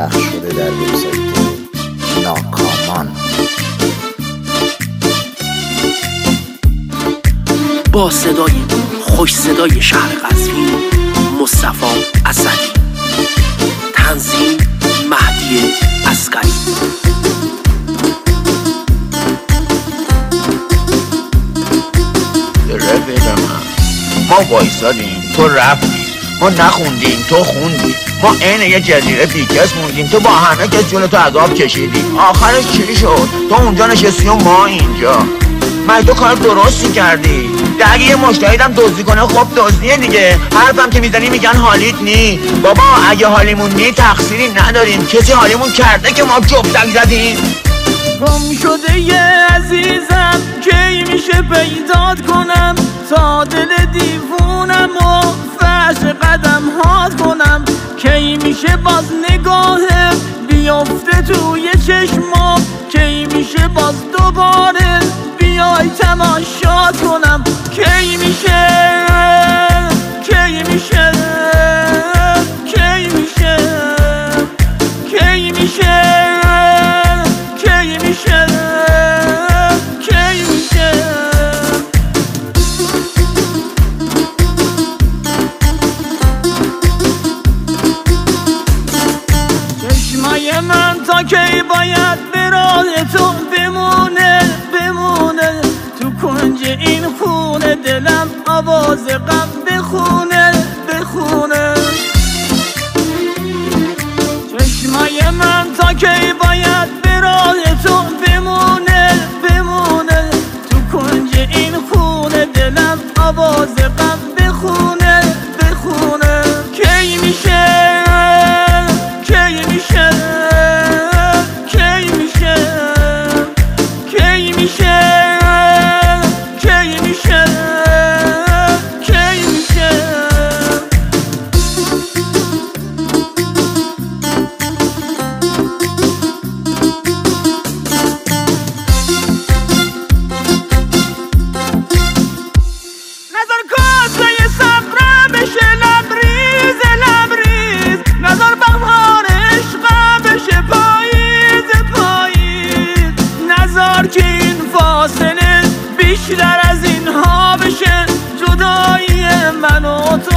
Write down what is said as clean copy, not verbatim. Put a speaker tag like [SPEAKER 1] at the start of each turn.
[SPEAKER 1] پخش شده در وبسایت ناکامان.
[SPEAKER 2] با صدای خوش صدای شهر قزوین مصطفی اسدی، تنظیم مهدی عسکری.
[SPEAKER 3] رفیق من، ما وایسادیم تو رفتی، ما نخوندیم تو خوندی، ما عین یه جزیره بیکس موندیم، تو با همه کس جلو تو عذاب کشیدی. آخرش چی شد؟ تو اونجا نشستی و ما اینجا. مگه تو کار درستی کردی؟ اگه یه مشتریدم دزدی کنه خب دزدیه دیگه. حرفم که میزنی میگن حالیت نی. بابا اگه حالیمون نی تقصیری نداریم، کسی حالیمون کرده که ما جفتک زدیم؟
[SPEAKER 4] گم شده یه عزیزم کی میشه پیدات کنم، تا دل دیوونم و فرش قدم هات کنم. کی میشه باز نگاهم بیفته توی چشمام، کی میشه باز دوباره بیای تماشات کنم. کی میشه کی میشه کی میشه کی میشه کی میشه کی میشه. چشمای من تا کی باید به راه تو بمونه بمونه، تو کنج این خونه دلم آواز غم بخونه بخونه. چشمای من تا کی باید به راه تو بمونه بمونه، تو کنج این خونه دلم آواز غم بخونه بخونه. کی میشه کی میشه کی میشه کی میشه کی میشه کی میشه. نظر کاسه صبرم بشه لبریز لبریز، نظر بهار عشقم بشه پاییز پاییز، نظر که این فاصله بیشتر از اینها بشه، جدایی من و تو